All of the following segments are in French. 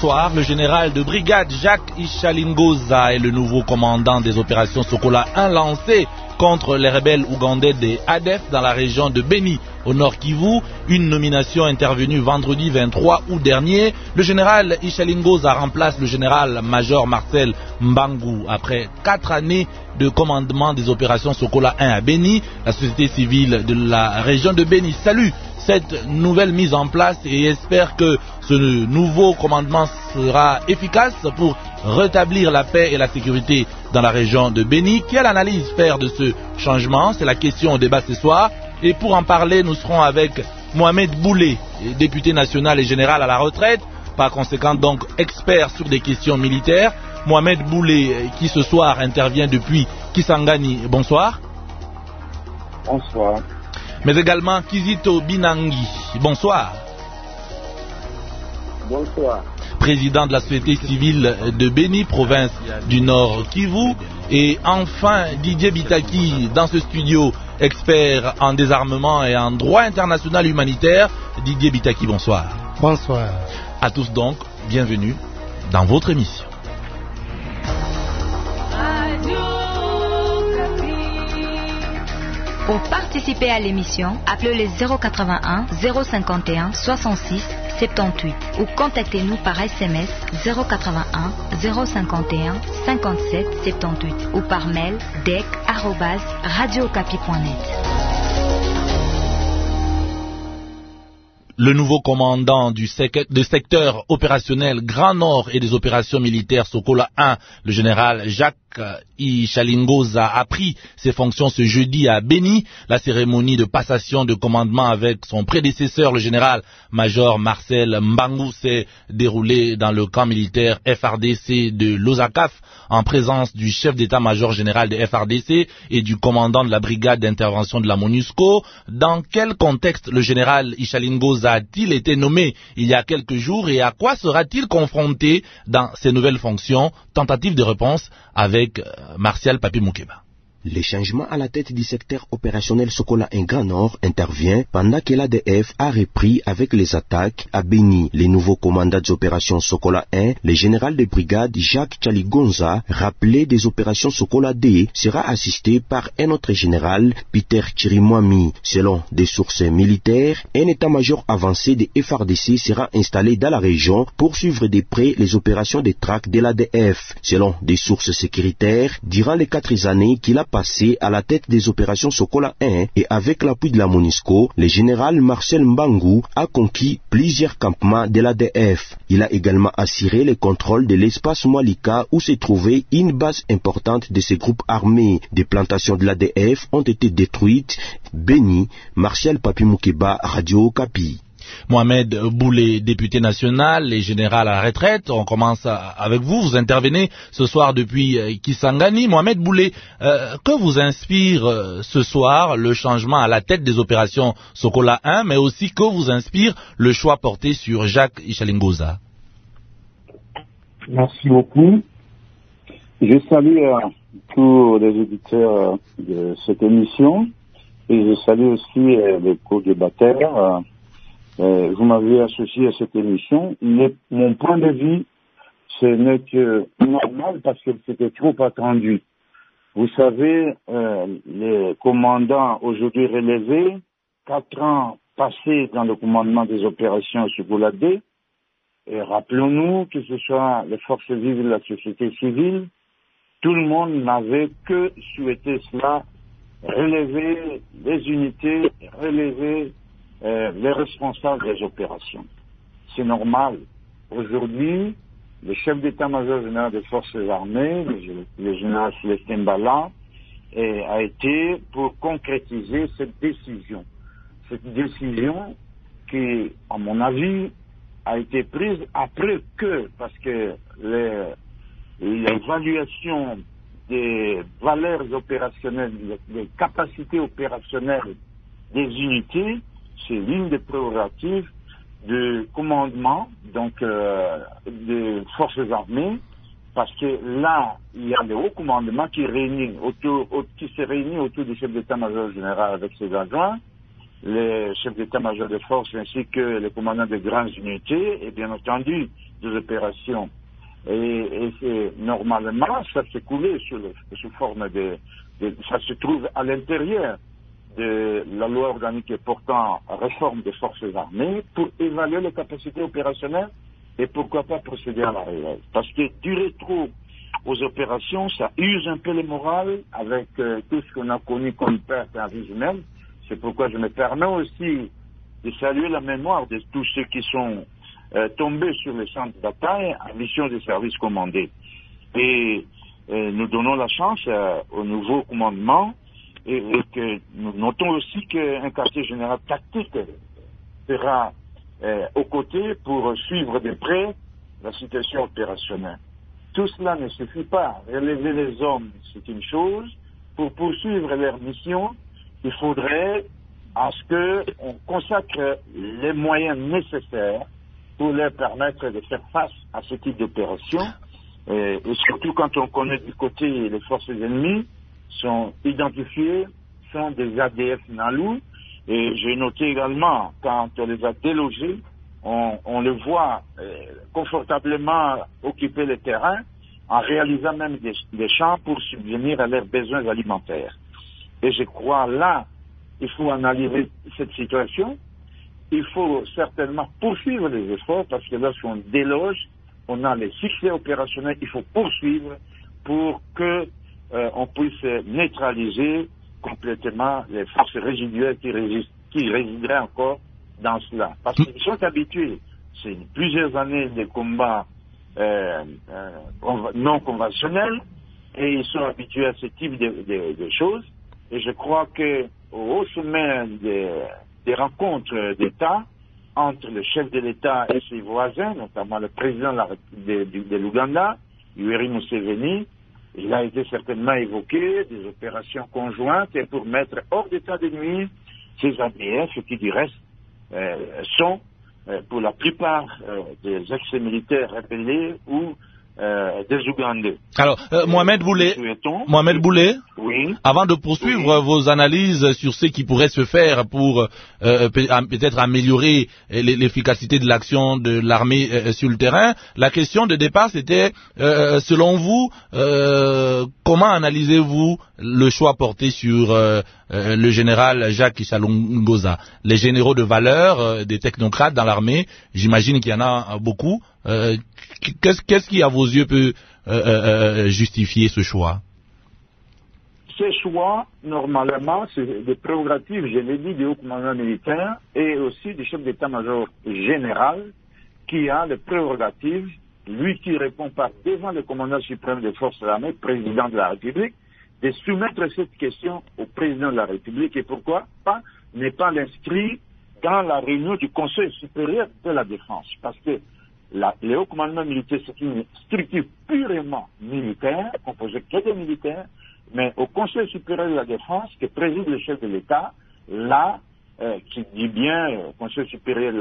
soir, le général de brigade Jacques Ishalingoza est le nouveau commandant des opérations Sokola 1 lancées contre les rebelles ougandais des ADF dans la région de Beni, au Nord Kivu. Une nomination intervenue vendredi 23 août dernier. Le général Ishalingoza remplace le général-major Marcel Mbangu après 4 années de commandement des opérations Sokola 1 à Beni. La société civile de la région de Beni salue cette nouvelle mise en place et espère que ce nouveau commandement sera efficace pour rétablir la paix et la sécurité dans la région de Beni. Quelle analyse faire de ce changement? C'est la question au débat ce soir. Et pour en parler, nous serons avec Mohamed Boulé, député national et général à la retraite, par conséquent donc expert sur des questions militaires. Mohamed Boulé, qui ce soir intervient depuis Kisangani. Bonsoir. Bonsoir. Mais également Kizito Binangi. Bonsoir. Bonsoir. Président de la société civile de Beni, province du Nord Kivu. Et enfin Didier Bitaki dans ce studio, expert en désarmement et en droit international humanitaire. Didier Bitaki, bonsoir. Bonsoir. À tous donc, bienvenue dans votre émission. Pour participer à l'émission, appelez le 081 051 66 78 ou contactez-nous par SMS 081 051 57 78 ou par mail dec@radiocapi.net. Le nouveau commandant du secteur opérationnel Grand Nord et des opérations militaires Sokola 1, le général Jacques Ishalingoza, a pris ses fonctions ce jeudi à Beni. La cérémonie de passation de commandement avec son prédécesseur, le général-major Marcel Mbangu, s'est déroulée dans le camp militaire FRDC de Lozakaf, en présence du chef d'état-major général de FRDC et du commandant de la brigade d'intervention de la MONUSCO. Dans quel contexte le général Ishalingoza a-t-il été nommé il y a quelques jours et à quoi sera-t-il confronté dans ses nouvelles fonctions? Tentative de réponse avec Martial Papi Moukeba. Le changement à la tête du secteur opérationnel Sokola 1 Grand Nord intervient pendant que l'ADF a repris avec les attaques à Beni. Le nouveau commandant des opérations Sokola 1, le général de brigade Jacques Chaligonza, rappelé des opérations Sokola 2, sera assisté par un autre général, Peter Chirimwami. Selon des sources militaires, un état-major avancé de FRDC sera installé dans la région pour suivre de près les opérations de traque de l'ADF. Selon des sources sécuritaires, durant les 4 années qu'il a passé à la tête des opérations Sokola 1 et avec l'appui de la MONUSCO, le général Marcel Mbangu a conquis plusieurs campements de l'ADF. Il a également assuré le contrôle de l'espace Malika où se trouvait une base importante de ces groupes armés. Des plantations de l'ADF ont été détruites. Beni, Martial Papi Moukeba, Radio Okapi. Mohamed Boulé, député national et général à la retraite. On commence avec vous. Vous intervenez ce soir depuis Kisangani. Mohamed Boulé, que vous inspire ce soir le changement à la tête des opérations Sokola 1, mais aussi que vous inspire le choix porté sur Jacques Ishalingoza? Merci beaucoup. Je salue tous les auditeurs de cette émission et je salue aussi les co-débatteurs. Vous m'avez associé à cette émission. Mon point de vue, ce n'est que normal parce que c'était trop attendu. Vous savez, les commandants aujourd'hui relevés, 4 ans passés dans le commandement des opérations Sokola 2, et rappelons-nous que ce soit les forces vives de la société civile, tout le monde n'avait que souhaité cela, relever les unités, relever les responsables des opérations. C'est normal. Aujourd'hui, le chef d'état-major général des forces armées, le général Célestin Bala, a été pour concrétiser cette décision. Cette décision qui, à mon avis, a été prise après que, parce que l'évaluation des valeurs opérationnelles, des capacités opérationnelles des unités, c'est l'une des prérogatives de commandement, donc des forces armées, parce que là, il y a le haut commandement qui se réunit autour du chef d'état-major général avec ses adjoints, les chefs d'état-major des forces ainsi que les commandants des grandes unités, et bien entendu, des opérations. Et normalement, ça s'est coulé sous forme ça se trouve à l'intérieur de la loi organique portant réforme des forces armées pour évaluer les capacités opérationnelles et pourquoi pas procéder à la relève. Parce que durer trop aux opérations, ça use un peu le moral avec tout ce qu'on a connu comme perte en vie humaine. C'est pourquoi je me permets aussi de saluer la mémoire de tous ceux qui sont tombés sur les champs de bataille en mission de service commandé. Et nous donnons la chance au nouveau commandement et que nous notons aussi qu'un quartier général tactique sera aux côtés pour suivre de près la situation opérationnelle. Tout cela ne suffit pas. Relever les hommes, c'est une chose. Pour poursuivre leur mission, il faudrait à ce qu'on consacre les moyens nécessaires pour leur permettre de faire face à ce type d'opération. Et surtout quand on connaît du côté les forces ennemies sont identifiées, sont des ADF Nalou. Et j'ai noté également, quand on les a délogés, on les voit confortablement occuper le terrain en réalisant même des champs pour subvenir à leurs besoins alimentaires. Et je crois là, il faut analyser cette situation. Il faut certainement poursuivre les efforts parce que lorsqu'on déloge, on a les succès opérationnels. Il faut poursuivre pour que on puisse neutraliser complètement les forces résiduelles qui résideraient encore dans cela. Parce qu'ils sont habitués, c'est plusieurs années de combats non conventionnels et ils sont habitués à ce type de choses. Et je crois que au sommet des rencontres d'État entre le chef de l'État et ses voisins, notamment le président de l'Ouganda, Yoweri Museveni, il a été certainement évoqué des opérations conjointes et pour mettre hors d'état de nuire ces ADF qui du reste sont pour la plupart des ex-militaires rebellés ou des Ougandais. Alors, Mohamed Boulé, oui, avant de poursuivre vos analyses sur ce qui pourrait se faire pour peut-être améliorer l'efficacité de l'action de l'armée sur le terrain, la question de départ c'était, selon vous, comment analysez-vous le choix porté sur le général Jacques Ishalongoza? Les généraux de valeur, des technocrates dans l'armée, j'imagine qu'il y en a beaucoup. Qu'est-ce qui, à vos yeux, peut justifier ce choix? Ces choix, normalement, c'est des prérogatives, je l'ai dit, du haut commandement militaire et aussi du chef d'état-major général qui a les prérogatives, lui qui répond par devant le commandant suprême des forces armées, président de la République, de soumettre cette question au président de la République. Et pourquoi pas ne pas l'inscrire dans la réunion du Conseil supérieur de la défense? Parce que le haut commandement militaire, c'est une structure purement militaire, composée que de militaires, mais au Conseil supérieur de la défense, que préside le chef de l'État, là, qui dit bien au Conseil supérieur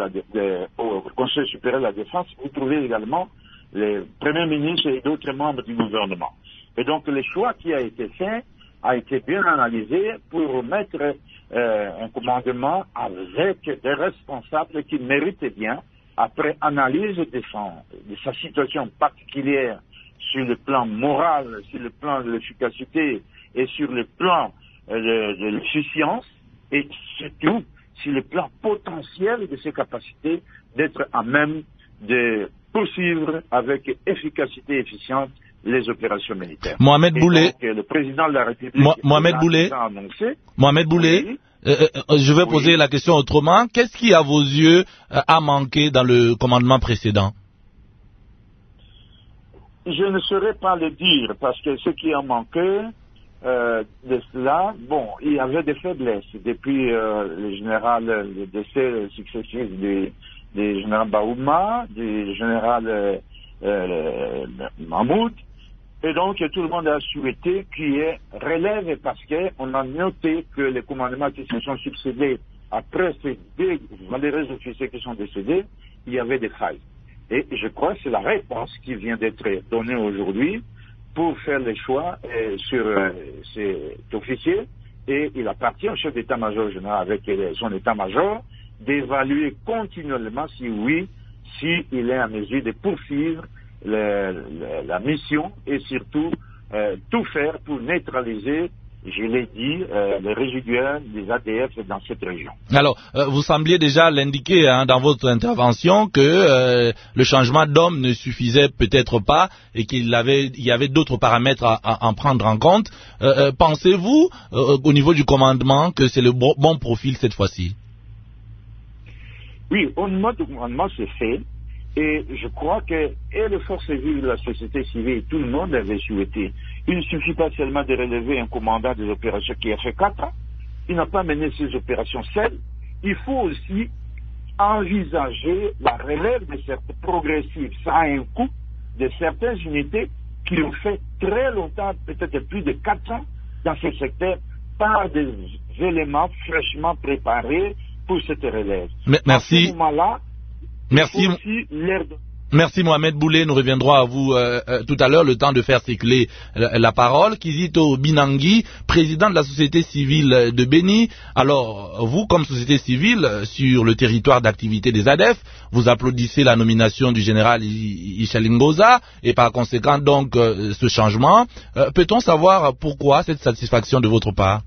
de la défense, vous trouvez également les premiers ministres et d'autres membres du gouvernement. Et donc le choix qui a été fait a été bien analysé pour mettre un commandement avec des responsables qui méritent bien, après analyse de sa situation particulière sur le plan moral, sur le plan de l'efficacité et sur le plan de l'efficience et surtout sur le plan potentiel de ses capacités d'être à même de poursuivre avec efficacité et efficience les opérations militaires. Mohamed Boulé, le président de la République a annoncé. Mohamed Boulé, oui. Je vais poser la question autrement. Qu'est-ce qui, à vos yeux, a manqué dans le commandement précédent? Je ne saurais pas le dire, parce que ce qui a manqué de cela, bon, il y avait des faiblesses. Depuis le décès successif du général Baouma, du général Mahmoud, et donc tout le monde a souhaité qu'il y ait relève parce qu'on a noté que les commandements qui se sont succédés après ces deux malheureux officiers qui sont décédés, il y avait des failles. Et je crois que c'est la réponse qui vient d'être donnée aujourd'hui pour faire les choix sur cet officier. Et il appartient au chef d'état-major général avec son état-major d'évaluer continuellement si oui, s'il est en mesure de poursuivre la mission et surtout tout faire pour neutraliser, je l'ai dit, les résiduaires des ADF dans cette région. Alors, vous sembliez déjà l'indiquer dans votre intervention que le changement d'homme ne suffisait peut-être pas et qu'il y avait d'autres paramètres à en prendre en compte. Pensez-vous, au niveau du commandement, que c'est le bon profil cette fois-ci? Oui, au niveau du commandement, c'est fait. Et je crois que les forces vives de la société civile, tout le monde avait souhaité. Il ne suffit pas seulement de relever un commandant des opérations qui a fait 4 ans. Il n'a pas mené ces opérations seul. Il faut aussi envisager la relève de certaines progressives, sans un coût, de certaines unités qui ont fait très longtemps, peut-être plus de 4 ans, dans ce secteur, par des éléments fraîchement préparés pour cette relève. Merci. À ce moment-là, Merci Mohamed Boulé, nous reviendrons à vous tout à l'heure, le temps de faire circuler la parole. Kizito Binangui, président de la société civile de Béni. Alors, vous, comme société civile, sur le territoire d'activité des ADF, vous applaudissez la nomination du général Ishalingoza et par conséquent donc ce changement. Peut-on savoir pourquoi cette satisfaction de votre part?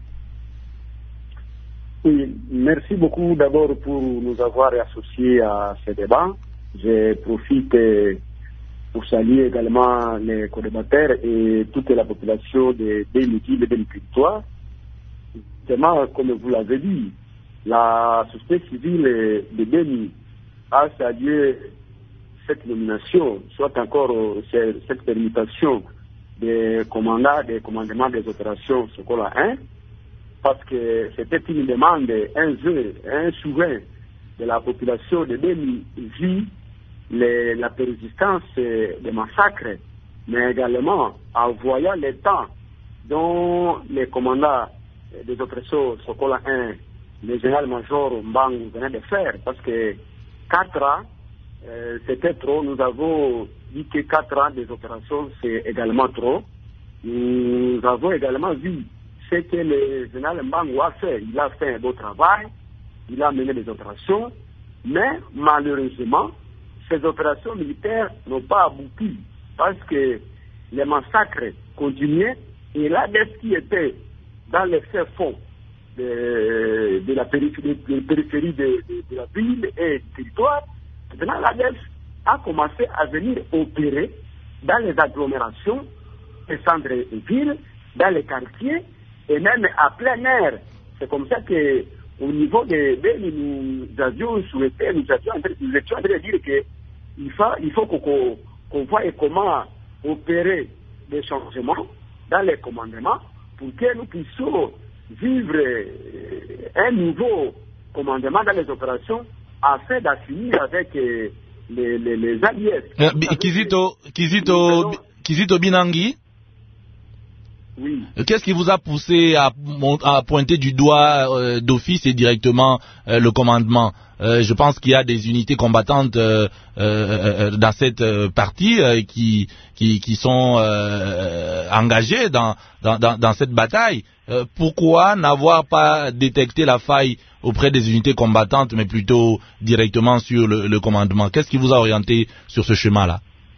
Oui, merci beaucoup d'abord pour nous avoir associés à ce débat. Je profite pour saluer également les co-débatteurs et toute la population de Béni-Ville et Béni-Victoire. Justement, comme vous l'avez dit, la société civile de Béni a salué cette nomination, soit encore cette permutation des commandements des opérations Sokola 1, parce que c'était une demande, un souhait de la population de Béni, vu la persistance des massacres, mais également en voyant le temps dont les commandants des opérations Sokola 1, le général-major Mbang venait de faire, parce que 4 ans, c'était trop. Nous avons dit que 4 ans des opérations, c'est également trop. Nous avons également vu ce que le général Mbang a fait. Il a fait un beau travail, il a mené des opérations, mais malheureusement, ces opérations militaires n'ont pas abouti parce que les massacres continuaient et l'ADF qui était dans les faits fonds de la périphérie de la ville et du territoire, maintenant l'ADF a commencé à venir opérer dans les agglomérations, les centres de ville, dans les quartiers et même à plein air. C'est comme ça que au niveau des nous avions souhaité, nous étions en train de dire qu'il faut qu'on voie comment opérer des changements dans les commandements pour que nous puissions vivre un nouveau commandement dans les opérations afin d'assumer avec les alliés. Kizito Binangui. Oui. Qu'est-ce qui vous a poussé à pointer du doigt d'office et directement le commandement? Je pense qu'il y a des unités combattantes dans cette partie qui sont engagées dans cette bataille. Pourquoi n'avoir pas détecté la faille auprès des unités combattantes, mais plutôt directement sur le commandement? Qu'est-ce qui vous a orienté sur ce chemin-là?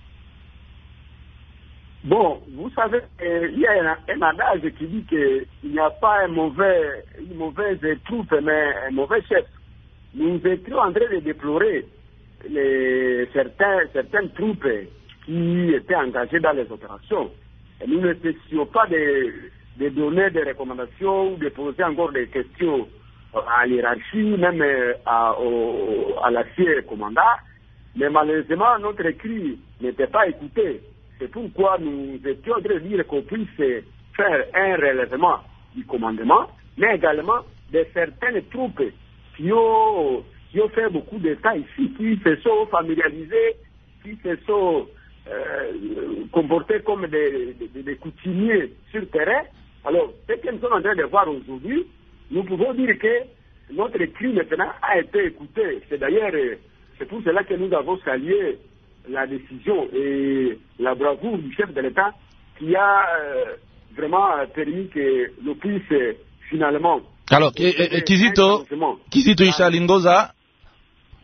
Bon, vous savez, il y a un adage qui dit qu'il n'y a pas une mauvaise troupe, mais un mauvais chef. Nous étions en train de déplorer certaines troupes qui étaient engagées dans les opérations. Et nous ne cessions pas de donner des recommandations ou de poser encore des questions à l'hierarchie, même à l'ancien commandant. Mais malheureusement, notre cri n'était pas écouté. C'est pourquoi nous étions en train de dire qu'on puisse faire un relèvement du commandement, mais également de certaines troupes qui ont fait beaucoup de temps ici, qui se sont familiarisées, qui se sont comportés comme des coutumiers sur le terrain. Alors, ce que nous sommes en train de voir aujourd'hui, nous pouvons dire que notre cri maintenant a été écouté. C'est pour cela que nous avons salué la décision et la bravoure du chef de l'État qui a vraiment permis que l'on puisse finalement... Alors, Kizito Ishalingoza,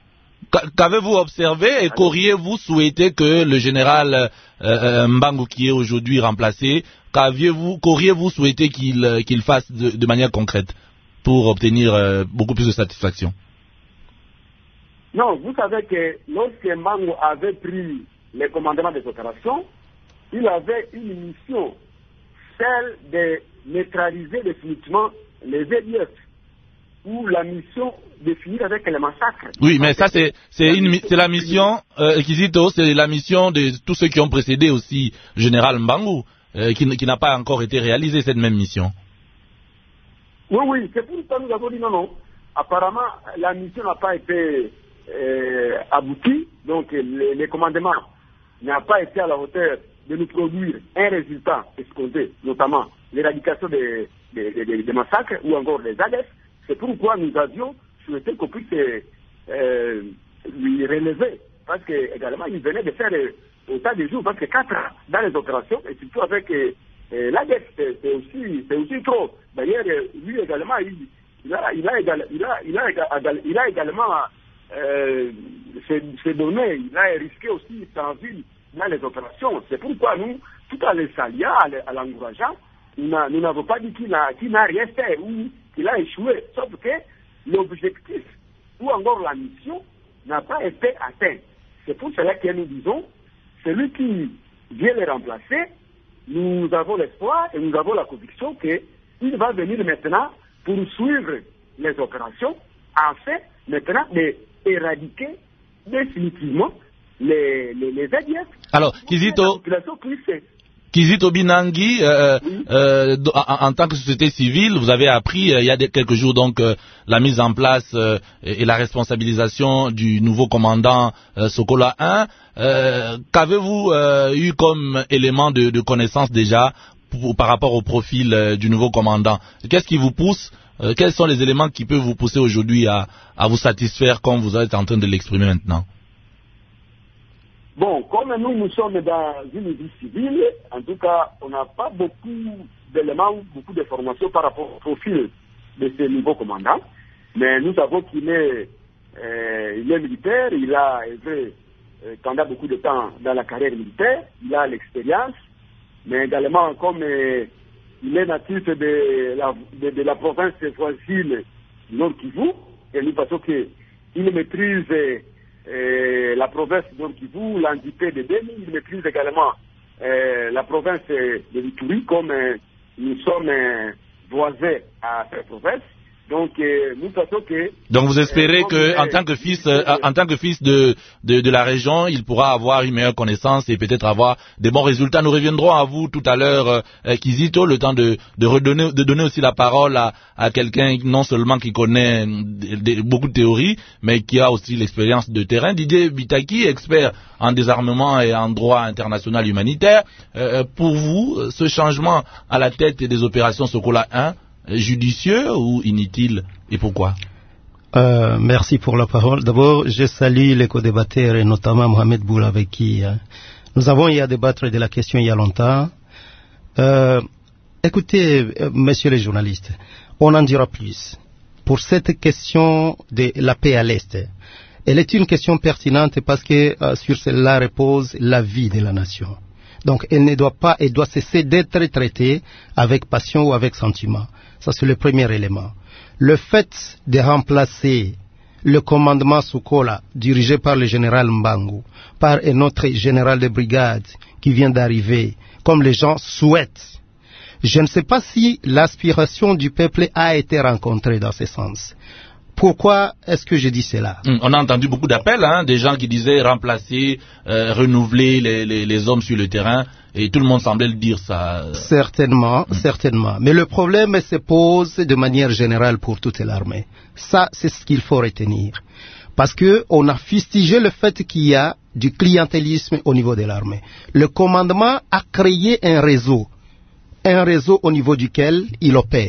Qu'avez-vous observé et qu'auriez-vous souhaité que le général Mbangu, qui est aujourd'hui remplacé, qu'auriez-vous souhaité qu'il fasse de manière concrète pour obtenir beaucoup plus de satisfaction? Non, vous savez que lorsque Mbangu avait pris le commandement des opérations, il avait une mission, celle de neutraliser définitivement les EDF, ou la mission de finir avec les massacres. Oui, mais ça c'est la mission, Kizito, c'est la mission de tous ceux qui ont précédé aussi le général Mbangu, qui n'a pas encore été réalisée, cette même mission. Oui, c'est pour ça que nous avons dit non. Apparemment, la mission n'a pas été aboutie, donc le commandement n'a pas été à la hauteur de nous produire un résultat escompté, notamment l'éradication des massacres ou encore des ADF. C'est pourquoi nous avions souhaité qu'on puisse lui relever, parce que également il venait de faire autant de jours, parce que 4 ans dans les opérations, et surtout avec l'ADF, c'est aussi trop. D'ailleurs, lui également, il a également se donné, il a risqué aussi sa vie dans les opérations. C'est pourquoi nous, tout en le saluant, en l'encourageant, nous n'avons pas dit qu'il n'a rien fait ou qu'il a échoué, sauf que l'objectif ou encore la mission n'a pas été atteint. C'est pour cela que nous disons, celui qui vient le remplacer, nous avons l'espoir et nous avons la conviction qu'il va venir maintenant pour suivre les opérations afin maintenant d'éradiquer définitivement les ADF. Alors, Kizito Binangi, en tant que société civile, vous avez appris il y a quelques jours donc la mise en place et la responsabilisation du nouveau commandant Sokola 1. Qu'avez-vous eu comme élément de connaissance déjà par rapport au profil du nouveau commandant? Qu'est-ce qui vous pousse? Quels sont les éléments qui peuvent vous pousser aujourd'hui à vous satisfaire comme vous êtes en train de l'exprimer maintenant? Bon, comme nous sommes dans une vie civile, en tout cas, on n'a pas beaucoup d'éléments, beaucoup d'informations par rapport au profil de ce nouveau commandant. Mais nous savons qu'il est militaire, il a œuvré pendant beaucoup de temps dans la carrière militaire, il a l'expérience, mais également comme il est natif de la province voisine Nord Kivu, et nous pensons qu'il maîtrise la province de Nord Kivu, l'entité de Beni, il maîtrise également la province de Ituri, comme nous sommes voisins à cette province. Donc, nous pensons que... Donc, vous espérez que, en tant que fils de la région, il pourra avoir une meilleure connaissance et peut-être avoir des bons résultats. Nous reviendrons à vous tout à l'heure, Kizito, le temps de donner aussi la parole à quelqu'un non seulement qui connaît beaucoup de théories, mais qui a aussi l'expérience de terrain. Didier Bitaki, expert en désarmement et en droit international humanitaire. Pour vous, ce changement à la tête des opérations Sokola 1, judicieux ou inutile, et pourquoi? Merci pour la parole. D'abord, je salue les co-débatteurs et notamment Mohamed Boul avec qui nous avons eu à débattre de la question il y a longtemps. Écoutez, messieurs les journalistes, on en dira plus. Pour cette question de la paix à l'Est, elle est une question pertinente parce que sur cela repose la vie de la nation. Donc, elle doit cesser d'être traitée avec passion ou avec sentiment. Ça, c'est le premier élément. Le fait de remplacer le commandement Sokola, dirigé par le général Mbangu, par un autre général de brigade qui vient d'arriver, comme les gens souhaitent, je ne sais pas si l'aspiration du peuple a été rencontrée dans ce sens. Pourquoi est-ce que je dis cela? On a entendu beaucoup d'appels, des gens qui disaient remplacer, renouveler les hommes sur le terrain, et tout le monde semblait le dire ça. Certainement. Mais le problème se pose de manière générale pour toute l'armée. Ça, c'est ce qu'il faut retenir. Parce que on a fustigé le fait qu'il y a du clientélisme au niveau de l'armée. Le commandement a créé un réseau au niveau duquel il opère.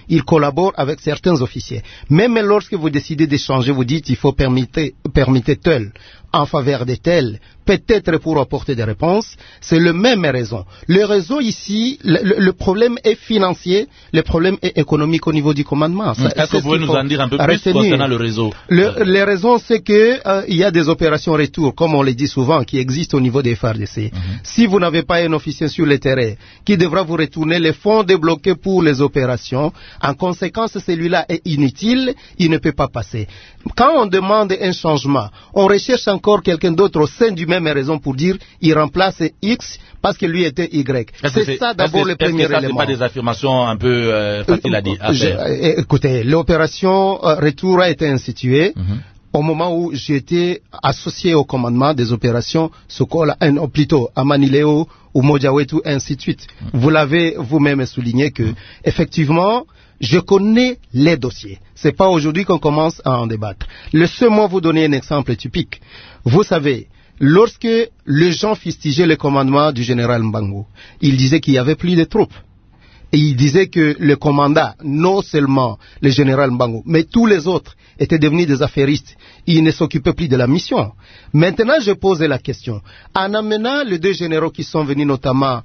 il collabore avec certains officiers. Même lorsque vous décidez d'échanger, vous dites il faut permettre tel en faveur de tel, peut-être pour apporter des réponses, c'est le même raison. Le réseau ici, le problème est financier, le problème est économique au niveau du commandement. Est-ce que vous pouvez nous en dire un peu plus concernant le réseau? Les raisons, c'est que il y a des opérations retour, comme on le dit souvent, qui existent au niveau des FARDC. Si vous n'avez pas un officier sur le terrain qui devra vous retourner les fonds débloqués pour les opérations, en conséquence, celui-là est inutile, il ne peut pas passer. Quand on demande un changement, on recherche encore quelqu'un d'autre au sein du même raison pour dire il remplace X parce que lui était Y. C'est ça d'abord le premier élément. C'est pas des affirmations un peu faciles à faire. Écoutez, l'opération Retour a été instituée au moment où j'étais associé au commandement des opérations Sokola, plutôt à Manileo ou Mojawetu, ainsi de suite. Vous l'avez vous-même souligné que, effectivement, je connais les dossiers. C'est pas aujourd'hui qu'on commence à en débattre. Laissez-moi vous donner un exemple typique. Vous savez, lorsque les gens fustigeaient le commandement du général Mbango, ils disaient qu'il y avait plus de troupes. Et il disait que le commandant, non seulement le général Mbango, mais tous les autres étaient devenus des affairistes. Ils ne s'occupaient plus de la mission. Maintenant, je pose la question. En amenant les deux généraux qui sont venus, notamment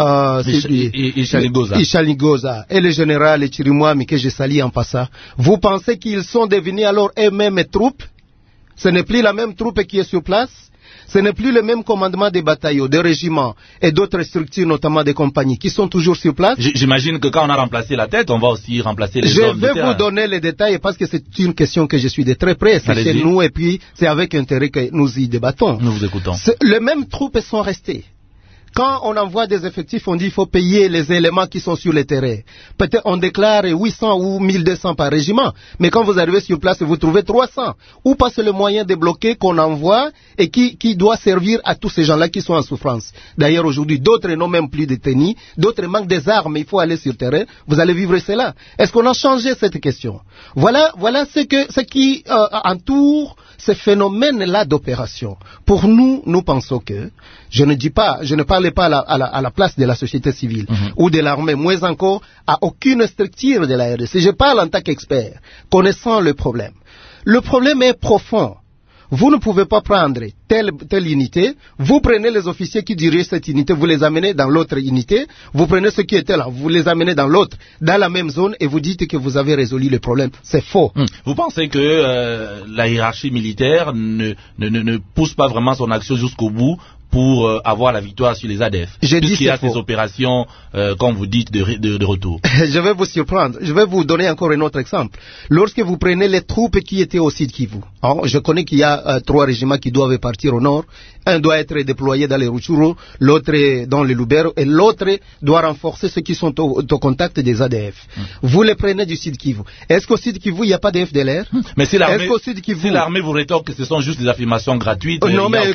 Ishaligoza et le général Chirimwami, que je salue en passant, vous pensez qu'ils sont devenus alors eux-mêmes troupes? Ce n'est plus la même troupe qui est sur place? Ce n'est plus le même commandement des bataillons, des régiments et d'autres structures, notamment des compagnies, qui sont toujours sur place. J'imagine que quand on a remplacé la tête, on va aussi remplacer les hommes. Je vais vous donner les détails parce que c'est une question que je suis de très près. C'est chez nous et puis c'est avec intérêt que nous y débattons. Nous vous écoutons. Les mêmes troupes sont restées. Quand on envoie des effectifs, on dit qu'il faut payer les éléments qui sont sur le terrain. Peut-être on déclare 800 ou 1200 par régiment, mais quand vous arrivez sur place, vous trouvez 300. Ou pas c'est le moyen débloqué qu'on envoie et qui doit servir à tous ces gens-là qui sont en souffrance. D'ailleurs, aujourd'hui, d'autres n'ont même plus de tennis, d'autres manquent des armes, il faut aller sur le terrain. Vous allez vivre cela. Est-ce qu'on a changé cette question? Voilà ce qui entoure ce phénomène-là d'opération. Pour nous, nous pensons que, je ne parle pas à la place de la société civile ou de l'armée, moins encore à aucune structure de la RDC. Je parle en tant qu'expert, connaissant le problème. Le problème est profond. Vous ne pouvez pas prendre telle unité, vous prenez les officiers qui dirigent cette unité, vous les amenez dans l'autre unité, vous prenez ceux qui étaient là, vous les amenez dans l'autre, dans la même zone, et vous dites que vous avez résolu le problème. C'est faux. Vous pensez que la hiérarchie militaire ne pousse pas vraiment son action jusqu'au bout pour avoir la victoire sur les ADF? Puisqu'il y a ces opérations, comme vous dites, de retour. Je vais vous surprendre. Je vais vous donner encore un autre exemple. Lorsque vous prenez les troupes qui étaient au Sud Kivu, je connais qu'il y a 3 régiments qui doivent partir au nord. Un doit être déployé dans les Rutshuru, l'autre dans les Lubero, et l'autre doit renforcer ceux qui sont au contact des ADF. Vous les prenez du Sud Kivu. Est-ce qu'au Sud Kivu, il n'y a pas de FDLR? Mais si l'armée vous rétorque que ce sont juste des affirmations gratuites... Non, mais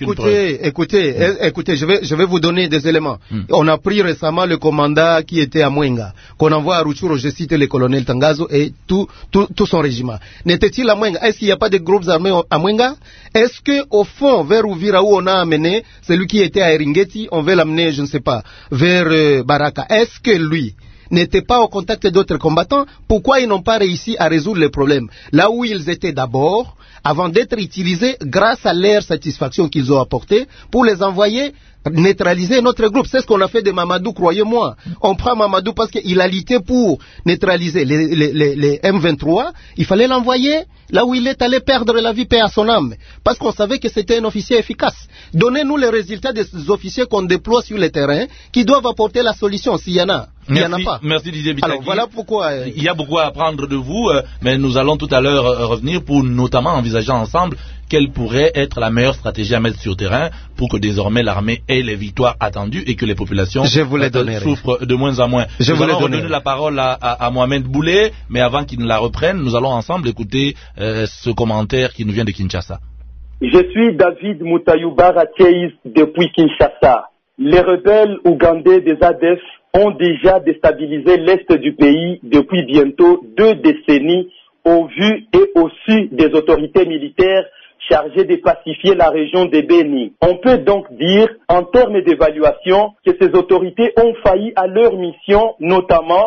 écoutez, je vais vous donner des éléments. On a pris récemment le commandant qui était à Mwenga, qu'on envoie à Rutshuru, je cite le colonel Tangazo et tout son régiment. N'était-il à Mwenga? Est-ce qu'il n'y a pas de groupes armés à Mwenga? Est-ce que au fond, vers Uvira, où on a amené celui qui était à Eringeti, on veut l'amener, je ne sais pas, vers Baraka? Est-ce que lui n'était pas au contact d'autres combattants? Pourquoi ils n'ont pas réussi à résoudre le problème là où ils étaient d'abord, avant d'être utilisés grâce à leur satisfaction qu'ils ont apportée pour les envoyer neutraliser notre groupe? C'est ce qu'on a fait de Mamadou, croyez-moi. On prend Mamadou parce qu'il a lutté pour neutraliser les M23. Il fallait l'envoyer là où il est allé perdre la vie, paix à son âme, parce qu'on savait que c'était un officier efficace. Donnez-nous les résultats des officiers qu'on déploie sur le terrain qui doivent apporter la solution, s'il y en a. Il n'y en a pas. Merci Didier Bitaki. Alors voilà pourquoi... Il y a beaucoup à apprendre de vous, mais nous allons tout à l'heure revenir pour notamment envisager ensemble quelle pourrait être la meilleure stratégie à mettre sur terrain pour que désormais l'armée ait les victoires attendues et que les populations souffrent de moins en moins. Nous allons redonner la parole à Mohamed Boulet, mais avant qu'il ne la reprenne, nous allons ensemble écouter ce commentaire qui nous vient de Kinshasa. Je suis David Moutayouba Ratcheis depuis Kinshasa. Les rebelles ougandais des ADF ont déjà déstabilisé l'est du pays depuis bientôt 2 décennies au vu et au su des autorités militaires chargées de pacifier la région de Beni. On peut donc dire, en termes d'évaluation, que ces autorités ont failli à leur mission, notamment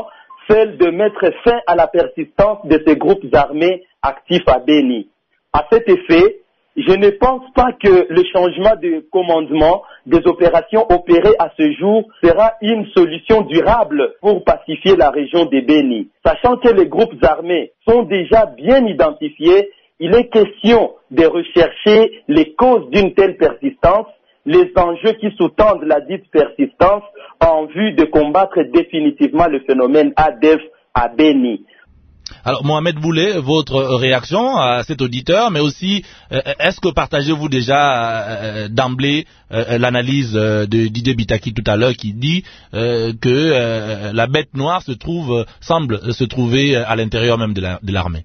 celle de mettre fin à la persistance de ces groupes armés actifs à Béni. À cet effet, je ne pense pas que le changement de commandement des opérations opérées à ce jour sera une solution durable pour pacifier la région de Béni. Sachant que les groupes armés sont déjà bien identifiés, il est question de rechercher les causes d'une telle persistance, les enjeux qui sous-tendent la dite persistance en vue de combattre définitivement le phénomène ADF à Béni. Alors, Mohamed Boulé, votre réaction à cet auditeur, mais aussi, est-ce que partagez-vous déjà d'emblée l'analyse de Didier Bitaki tout à l'heure qui dit que la bête noire semble se trouver à l'intérieur même de l'armée?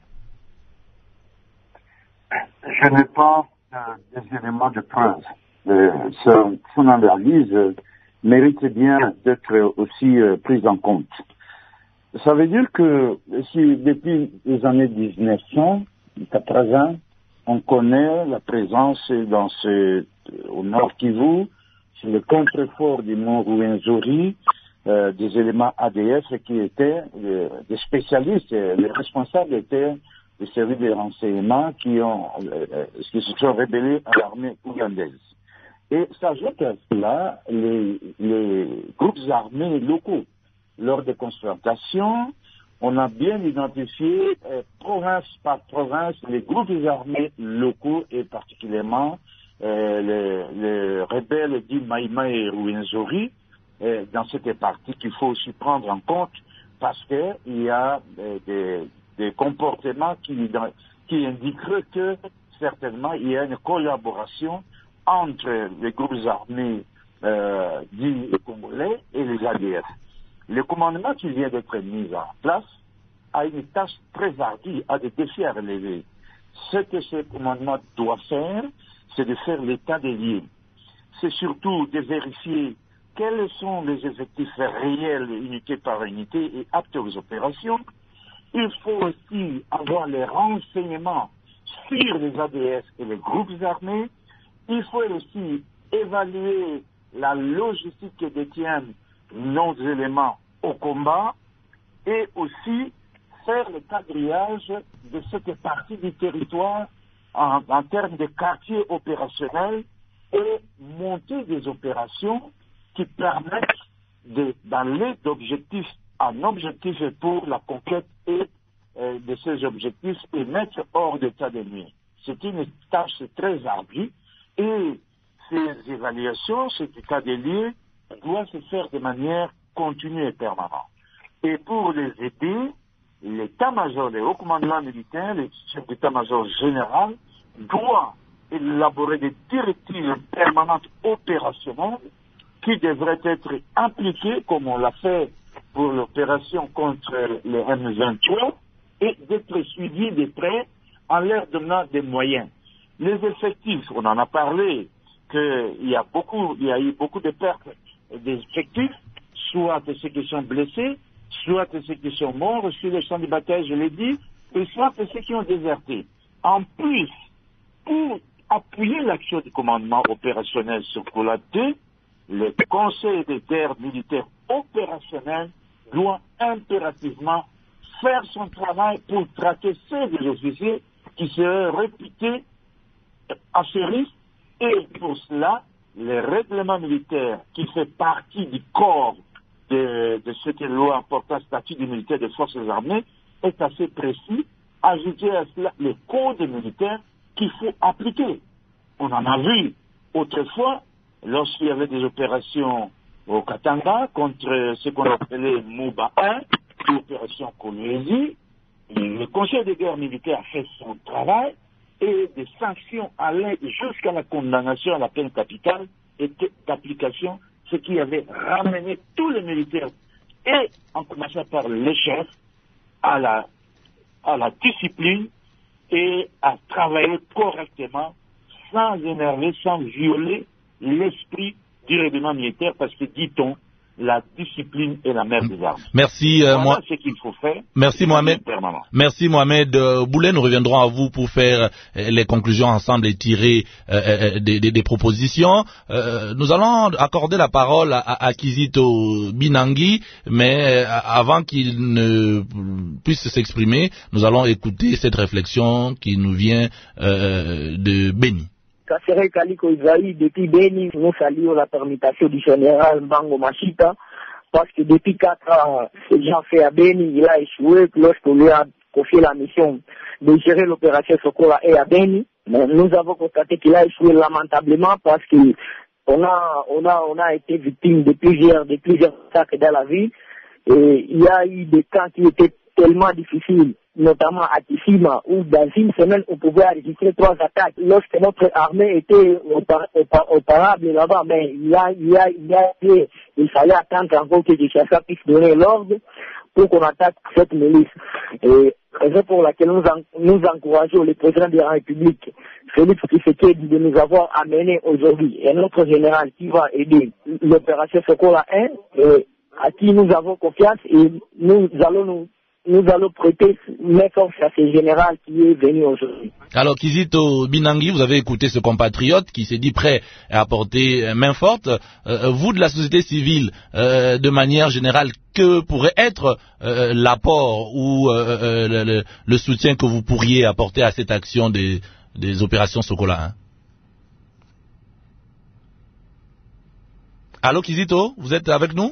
Je n'ai pas des éléments de preuve. Son analyse mérite bien d'être aussi prise en compte. Ça veut dire que si depuis les années 1980, on connaît la présence au Nord Kivu, sur le contrefort du mont Rwenzori, des éléments ADF qui étaient des spécialistes. Les responsables étaient des services de renseignement qui se sont rebellés à l'armée ougandaise. Et s'ajoute à cela les groupes armés locaux. Lors des confrontations, on a bien identifié province par province les groupes armés locaux et particulièrement les rebelles du Maïma et Rwenzori dans cette partie qu'il faut aussi prendre en compte parce qu'il y a des comportements qui indiqueraient que certainement il y a une collaboration entre les groupes armés dits congolais et les ADF. Le commandement qui vient d'être mis en place a une tâche très ardue, a des défis à relever. Ce que ce commandement doit faire, c'est de faire l'état des lieux. C'est surtout de vérifier quels sont les effectifs réels, unité par unité, et aptes aux opérations. Il faut aussi avoir les renseignements sur les ADF et les groupes armés. Il faut aussi évaluer la logistique que détiennent nos éléments au combat et aussi faire le quadrillage de cette partie du territoire en termes de quartiers opérationnels et monter des opérations qui permettent d'aller d'objectif en objectif pour la conquête et de ces objectifs et mettre hors d'état de nuire. C'est une tâche très ardue et ces évaluations, cet état des lieux doit se faire de manière continue et permanente. Et pour les aider, l'état-major, les hauts commandements militaires, le chef d'état-major général, doit élaborer des directives permanentes opérationnelles qui devraient être impliquées, comme on l'a fait pour l'opération contre les M23, et d'être suivies de près en leur donnant des moyens. Les effectifs, on en a parlé, qu'il y a eu beaucoup de pertes d'effectifs, soit de ceux qui sont blessés, soit de ceux qui sont morts sur le champ de bataille, je l'ai dit, et soit de ceux qui ont déserté. En plus, pour appuyer l'action du commandement opérationnel sur Kola 2, le Conseil des guerres militaires opérationnelles doit impérativement faire son travail pour traquer ces officiers qui seraient réputés à ce risque. Et pour cela, le règlement militaire qui fait partie du corps de ce que la loi portant statut du militaire des forces armées est assez précis. Ajouter à cela les codes militaires qu'il faut appliquer. On en a vu autrefois, lorsqu'il y avait des opérations au Katanga contre ce qu'on appelait Mouba 1, l'opération Kolwezi, le Conseil des guerres militaires a fait son travail et des sanctions allaient jusqu'à la condamnation à la peine capitale étaient d'application, ce qui avait ramené tous les militaires, et en commençant par les chefs, à la discipline et à travailler correctement, sans énerver, sans violer l'esprit du règlement militaire, parce que, dit-on, la discipline est la mère des armes. Merci, voilà ce qu'il faut faire. Merci Mohamed. Merci Mohamed Boulet. Nous reviendrons à vous pour faire les conclusions ensemble et tirer des propositions. Nous allons accorder la parole à Kizito Binangi, mais avant qu'il ne puisse s'exprimer, nous allons écouter cette réflexion qui nous vient de Béni. Kassere Kaliko Isaïe, depuis Béni, nous saluons la permutation du général Mbango Machita, parce que depuis 4 ans, ce Jean fait à Béni, il a échoué lorsqu'on lui a confié la mission de gérer l'opération Sokola et à Béni. Mais nous avons constaté qu'il a échoué lamentablement parce que on a été victime de plusieurs attaques dans la ville, et il y a eu des cas qui étaient tellement difficiles, notamment à Tissima, où dans une semaine, on pouvait enregistrer 3 attaques. Lorsque notre armée était auparable là-bas, mais il fallait attendre encore que les chasseurs puissent donner l'ordre pour qu'on attaque cette milice. Et raison pour laquelle nous encourageons le président de la République, Félix Tshisekedi, de nous avoir amené aujourd'hui un autre général qui va aider l'opération Sokola 1, à qui nous avons confiance, et nous allons prêter main force à ce général qui est venu aujourd'hui. Alors Kizito Binangi, vous avez écouté ce compatriote qui s'est dit prêt à apporter main forte. Vous de la société civile, de manière générale, que pourrait être l'apport ou le soutien que vous pourriez apporter à cette action des opérations Sokola 1? Allô Kizito, vous êtes avec nous?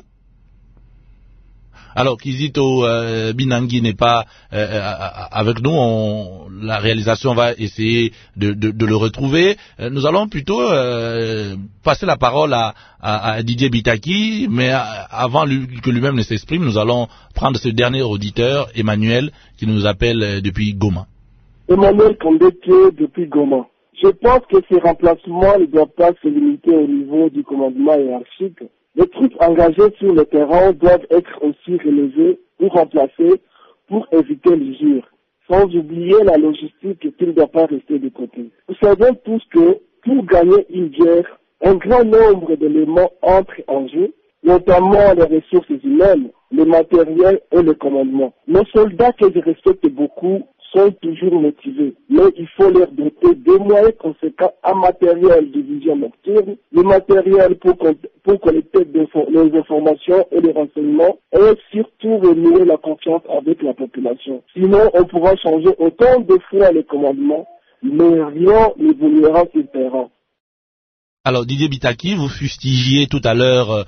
Alors, Kizito Binangi n'est pas avec nous. La réalisation va essayer de le retrouver. Nous allons plutôt passer la parole à Didier Bitaki, mais avant que lui-même ne s'exprime, nous allons prendre ce dernier auditeur, Emmanuel, qui nous appelle depuis Goma. Emmanuel Kondeke depuis Goma. Je pense que ces remplacements ne doivent pas se limiter au niveau du commandement hiérarchique. Les troupes engagées sur le terrain doivent être aussi relevées ou remplacées pour éviter l'usure, sans oublier la logistique qui ne doit pas rester de côté. Nous savons tous que pour gagner une guerre, un grand nombre d'éléments entrent en jeu, notamment les ressources humaines, le matériel et le commandement. Nos soldats que je respecte beaucoup sont toujours motivés, mais il faut leur doter des moyens conséquents en matériel de vision nocturne, le matériel pour collecter les informations et les renseignements, et surtout renouer la confiance avec la population. Sinon, on pourra changer autant de fois les commandements, mais rien n'évoluera sur le terrain. Alors Didier Bitaki, vous fustigiez tout à l'heure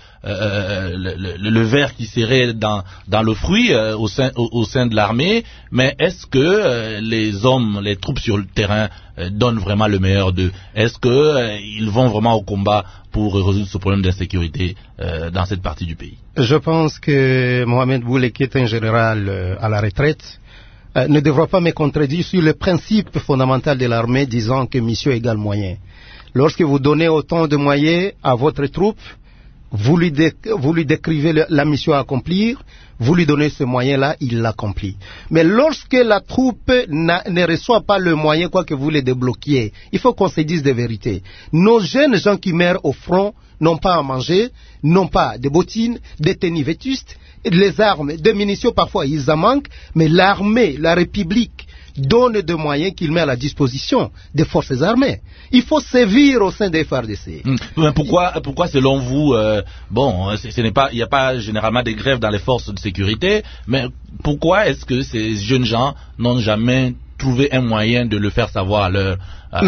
le ver qui serait dans le fruit au sein de l'armée, mais est-ce que les troupes sur le terrain donnent vraiment le meilleur d'eux? Est-ce que ils vont vraiment au combat pour résoudre ce problème d'insécurité dans cette partie du pays? Je pense que Mohamed Boulé, qui est un général à la retraite, ne devra pas me contredire sur le principe fondamental de l'armée disant que mission égale moyen. Lorsque vous donnez autant de moyens à votre troupe, vous lui décrivez la mission à accomplir, vous lui donnez ce moyen-là, il l'accomplit. Mais lorsque la troupe ne reçoit pas le moyen, quoi que vous les débloquiez, il faut qu'on se dise des vérités. Nos jeunes gens qui meurent au front n'ont pas à manger, n'ont pas de bottines, des tenues vétustes, les armes, des munitions, parfois ils en manquent, mais l'armée, la République, donne des moyens qu'il met à la disposition des forces armées. Il faut sévir au sein des FARDC. Mais pourquoi selon vous, il n'y a pas généralement des grèves dans les forces de sécurité, mais pourquoi est-ce que ces jeunes gens n'ont jamais trouvé un moyen de le faire savoir à leur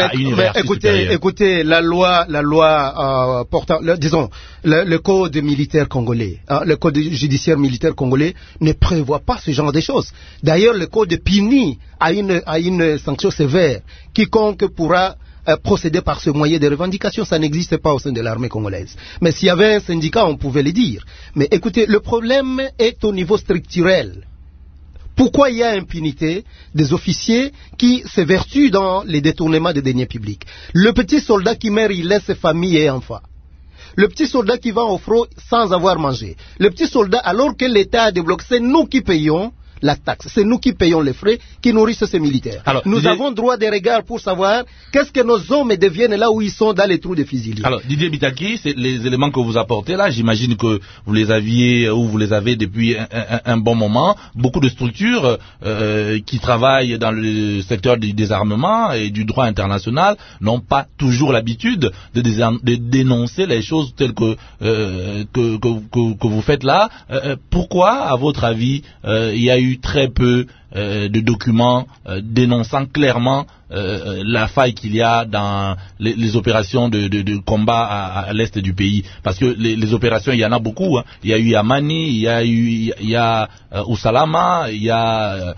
écoutez, la loi portant, le code militaire congolais, le code judiciaire militaire congolais ne prévoit pas ce genre de choses. D'ailleurs, le code punit à une sanction sévère quiconque pourra procéder par ce moyen de revendication. Ça n'existe pas au sein de l'armée congolaise. Mais s'il y avait un syndicat, on pouvait le dire. Mais écoutez, le problème est au niveau structurel. Pourquoi il y a impunité des officiers qui s'évertuent dans les détournements des deniers publics? Le petit soldat qui meurt, il laisse famille et enfants. Le petit soldat qui va au front sans avoir mangé. Le petit soldat, alors que l'État a débloqué, c'est nous qui payons la taxe. C'est nous qui payons les frais, qui nourrissent ces militaires. Alors, nous avons droit des regards pour savoir qu'est-ce que nos hommes deviennent là où ils sont dans les trous de fusiliers. Alors, Didier Bitaki, c'est les éléments que vous apportez là, j'imagine que vous les aviez ou vous les avez depuis un bon moment. Beaucoup de structures qui travaillent dans le secteur du désarmement et du droit international n'ont pas toujours l'habitude de dénoncer les choses telles que vous faites là. Pourquoi, à votre avis, il y a eu très peu de documents dénonçant clairement la faille qu'il y a dans les opérations de combat à l'est du pays? Parce que les opérations, il y en a beaucoup. Hein. Il y a eu Amani, il y a Usalama, il y a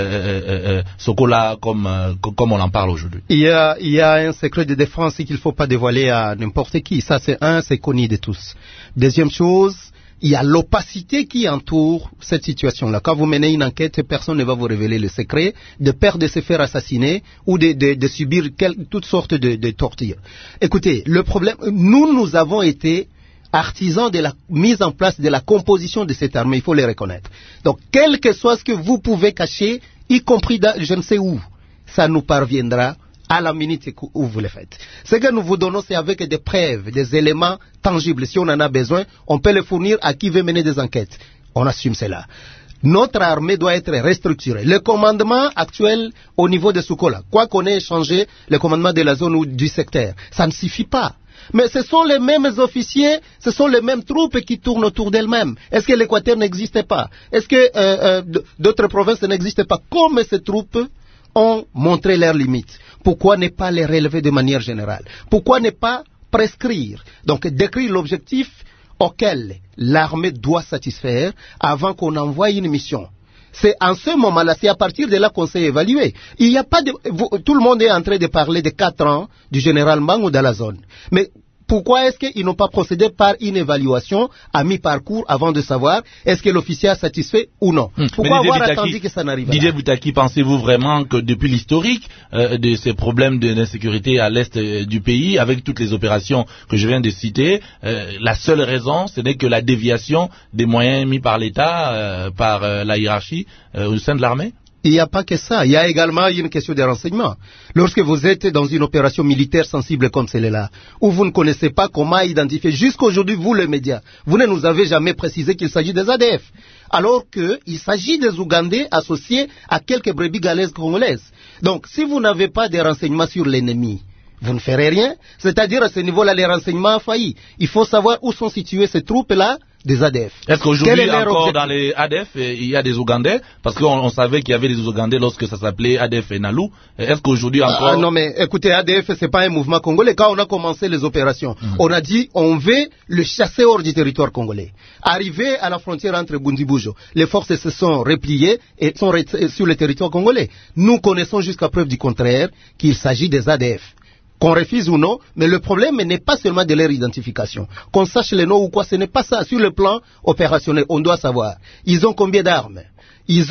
Sokola, comme on en parle aujourd'hui. Il y a un secret de défense qu'il ne faut pas dévoiler à n'importe qui. Ça, c'est connu de tous. Deuxième chose, il y a l'opacité qui entoure cette situation-là. Quand vous menez une enquête, personne ne va vous révéler le secret, de peur de se faire assassiner ou de subir toutes sortes de tortures. Écoutez, le problème, nous avons été artisans de la mise en place de la composition de cette armée, il faut le reconnaître. Donc, quel que soit ce que vous pouvez cacher, y compris dans je ne sais où, ça nous parviendra à la minute où vous le faites. Ce que nous vous donnons, c'est avec des preuves, des éléments tangibles. Si on en a besoin, on peut les fournir à qui veut mener des enquêtes. On assume cela. Notre armée doit être restructurée. Le commandement actuel au niveau de Sokola, quoi qu'on ait changé le commandement de la zone ou du secteur, ça ne suffit pas. Mais ce sont les mêmes officiers, ce sont les mêmes troupes qui tournent autour d'elles-mêmes. Est-ce que l'Équateur n'existe pas? Est-ce que d'autres provinces n'existent pas? Comme ces troupes ont montré leurs limites. Pourquoi ne pas les relever de manière générale? Pourquoi ne pas prescrire? Donc décrire l'objectif auquel l'armée doit satisfaire avant qu'on envoie une mission. C'est en ce moment-là, c'est à partir de là qu'on s'est évalué. Il n'y a pas tout le monde est en train de parler de 4 ans du général Mbangou dans la zone. Mais pourquoi est-ce qu'ils n'ont pas procédé par une évaluation à mi-parcours avant de savoir est-ce que l'officier a satisfait ou non? Pourquoi avoir attendu que ça n'arrive pas? Didier Bitaki, pensez-vous vraiment que depuis l'historique de ces problèmes d'insécurité à l'est du pays, avec toutes les opérations que je viens de citer, la seule raison, ce n'est que la déviation des moyens mis par l'État, par la hiérarchie au sein de l'armée? Il n'y a pas que ça. Il y a également une question de renseignement. Lorsque vous êtes dans une opération militaire sensible comme celle-là, où vous ne connaissez pas comment identifier, jusqu'aujourd'hui, vous, les médias, vous ne nous avez jamais précisé qu'il s'agit des ADF. Alors qu'il s'agit des Ougandais associés à quelques brebis galaises congolaises. Donc, si vous n'avez pas de renseignements sur l'ennemi, vous ne ferez rien. C'est-à-dire, à ce niveau-là, les renseignements ont failli. Il faut savoir où sont situées ces troupes-là des ADF. Est-ce qu'aujourd'hui, encore dans les ADF, il y a des Ougandais? Parce qu'on savait qu'il y avait des Ougandais lorsque ça s'appelait ADF et Nalou. Est-ce qu'aujourd'hui encore... non, mais écoutez, ADF, c'est pas un mouvement congolais. Quand on a commencé les opérations, on a dit, on veut le chasser hors du territoire congolais. Arrivé à la frontière entre Bundibujo, les forces se sont repliées et sont sur le territoire congolais. Nous connaissons jusqu'à preuve du contraire qu'il s'agit des ADF. Qu'on refuse ou non, mais le problème n'est pas seulement de leur identification. Qu'on sache les noms ou quoi, ce n'est pas ça. Sur le plan opérationnel, on doit savoir. Ils ont combien d'armes? Ils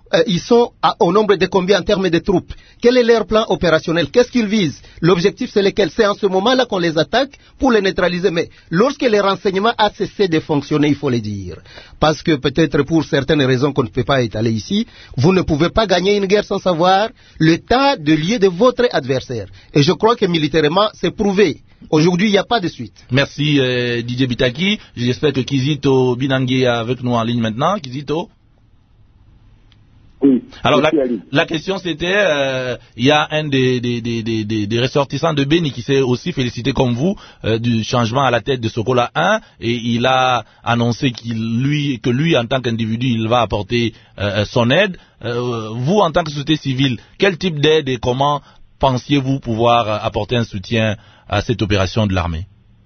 sont au nombre de combien en termes de troupes? Quel est leur plan opérationnel? Qu'est-ce qu'ils visent? L'objectif, c'est lequel? C'est en ce moment-là qu'on les attaque pour les neutraliser. Mais lorsque les renseignements a cessé de fonctionner, il faut le dire. Parce que peut-être pour certaines raisons qu'on ne peut pas étaler ici, vous ne pouvez pas gagner une guerre sans savoir l'état de lieu de votre adversaire. Et je crois que militairement, c'est prouvé. Aujourd'hui, il n'y a pas de suite. Merci Didier Bitaki. J'espère que Kizito Binangé est avec nous en ligne maintenant. Kizito? Oui. Alors la question c'était, il y a un des ressortissants de Béni qui s'est aussi félicité comme vous du changement à la tête de Sokola 1 et il a annoncé que lui en tant qu'individu il va apporter son aide. Vous en tant que société civile, quel type d'aide et comment pensiez-vous pouvoir apporter un soutien à cette opération de l'armée?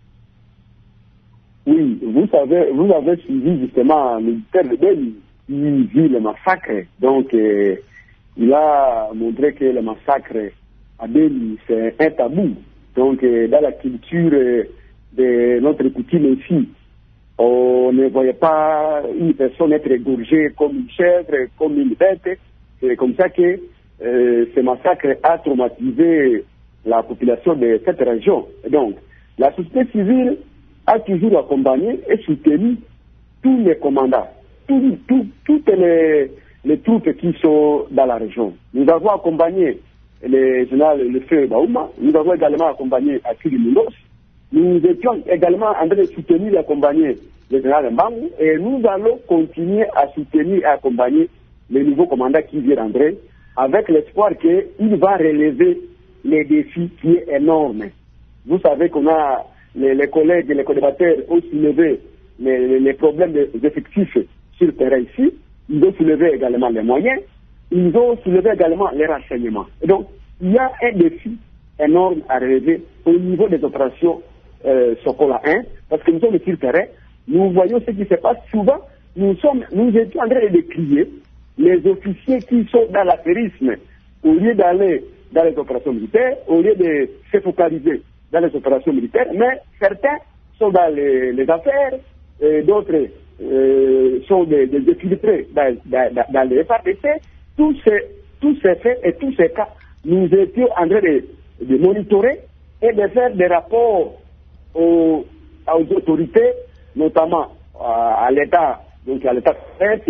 Oui, vous avez suivi justement le militaire de Béni. Il vit le massacre. Donc, il a montré que le massacre à Béni, c'est un tabou. Donc, dans la culture de notre coutume ici, on ne voyait pas une personne être égorgée comme une chèvre, comme une bête. C'est comme ça que ce massacre a traumatisé la population de cette région. Et donc, la société civile a toujours accompagné et soutenu tous les commandants. Toutes les troupes qui sont dans la région. Nous avons accompagné le général Lefeu Baouma, nous avons également accompagné Akili Moulos, nous étions également en train de soutenir et accompagner le général Mbangou, et nous allons continuer à soutenir et accompagner le nouveau commandant qui vient d'entrer, avec l'espoir qu'il va relever les défis qui est énorme. Vous savez qu'on a les collègues et les co-débatteurs ont soulevé les problèmes d'effectifs sur le terrain ici, ils ont soulevé également les moyens, ils ont soulevé également les renseignements. Et donc, il y a un défi énorme à relever au niveau des opérations Sokola 1, parce que nous sommes sur le terrain, nous voyons ce qui se passe souvent, nous étions en train de décrier les officiers qui sont dans l'affairisme, au lieu d'aller dans les opérations militaires, au lieu de se focaliser dans les opérations militaires, mais certains sont dans les affaires, d'autres sont des infiltrés dans les FARDC. Tous ces faits et tous ces cas, nous étions en train de monitorer et de faire des rapports aux autorités, notamment à l'État, donc à l'État.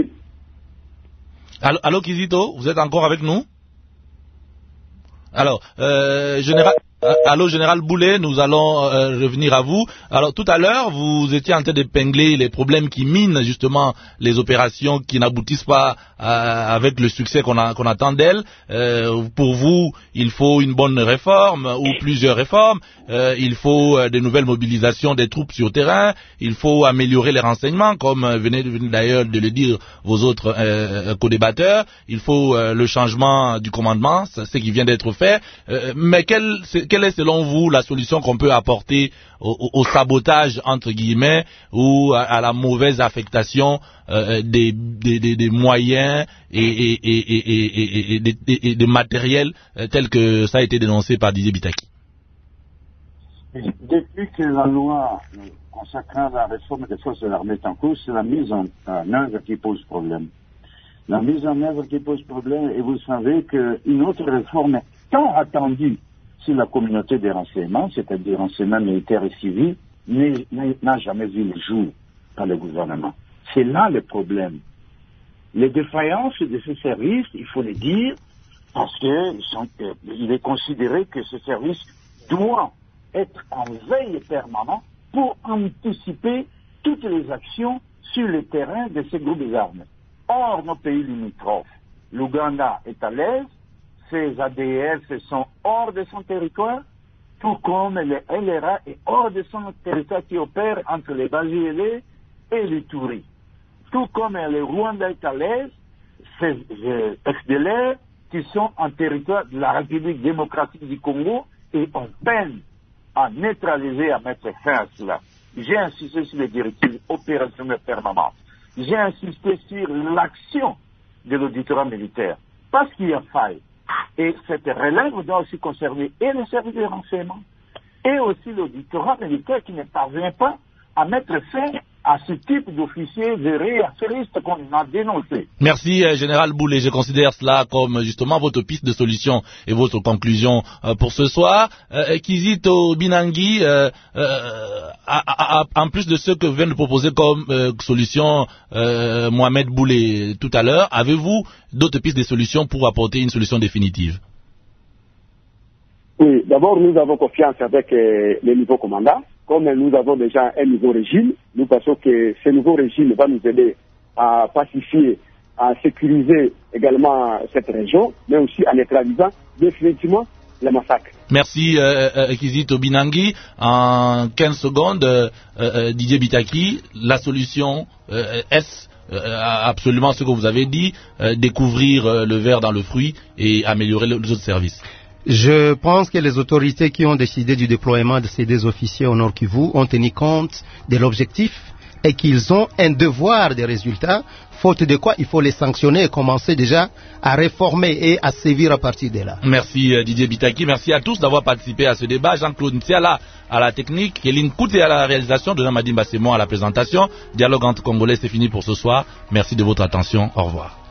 Allô Kizito, vous êtes encore avec nous? Alors, Général Boulet, nous allons revenir à vous. Alors, tout à l'heure, vous étiez en train d'épingler les problèmes qui minent justement les opérations qui n'aboutissent pas avec le succès qu'on attend d'elles. Pour vous, il faut une bonne réforme ou plusieurs réformes. Il faut de nouvelles mobilisations des troupes sur terrain. Il faut améliorer les renseignements, comme venaient d'ailleurs de le dire vos autres co-débatteurs. Il faut le changement du commandement, c'est ce qui vient d'être fait. Mais quelle est selon vous la solution qu'on peut apporter au sabotage entre guillemets ou à la mauvaise affectation des moyens et des matériels tels que ça a été dénoncé par Didier Bitaki? Depuis que la loi consacrant la réforme des forces de l'armée est en cours, c'est la mise en œuvre qui pose problème. La mise en œuvre qui pose problème, et vous savez qu'une autre réforme tant attendue sur la communauté des renseignements, c'est-à-dire renseignements militaires et civils, n'a jamais vu le jour par le gouvernement. C'est là le problème. Les défaillances de ce service, il faut le dire, parce qu'il est considéré que ce service doit être en veille permanente pour anticiper toutes les actions sur le terrain de ces groupes armés. Or, nos pays limitrophes, l'Ouganda est à l'aise, ces ADF sont hors de son territoire, tout comme le LRA est hors de son territoire qui opère entre les Bagiélé et les Touris. Tout comme le Rwanda est à l'aise, ces FDLR qui sont en territoire de la République démocratique du Congo et on peine à neutraliser, à mettre fin à cela. J'ai insisté sur les directives opérationnelles permanentes. J'ai insisté sur l'action de l'auditorat militaire, parce qu'il y a faille. Et cette relève doit aussi concerner et le service de renseignement, et aussi l'auditorat militaire qui ne parvient pas à mettre fin à ce type d'officiers gérés affairistes qu'on a dénoncé. Merci Général Boulet, je considère cela comme justement votre piste de solution et votre conclusion pour ce soir. Kizito Binangi, en plus de ce que vient de proposer comme solution Mohamed Boulet tout à l'heure, avez-vous d'autres pistes de solutions pour apporter une solution définitive? Oui, d'abord nous avons confiance avec les nouveaux commandants. Comme nous avons déjà un nouveau régime, nous pensons que ce nouveau régime va nous aider à pacifier, à sécuriser également cette région, mais aussi en neutralisant définitivement les massacres. Merci Kizito Binangi. En 15 secondes, Didier Bitaki, la solution est absolument ce que vous avez dit, découvrir le ver dans le fruit et améliorer les autres services. Je pense que les autorités qui ont décidé du déploiement de ces deux officiers au Nord Kivu ont tenu compte de l'objectif et qu'ils ont un devoir de résultats, faute de quoi il faut les sanctionner et commencer déjà à réformer et à sévir à partir de là. Merci Didier Bitaki, merci à tous d'avoir participé à ce débat. Jean-Claude Ntiala à la technique, Kéline Kouté à la réalisation, Donald Madimba Sémon à la présentation. Dialogue entre Congolais, c'est fini pour ce soir. Merci de votre attention, au revoir.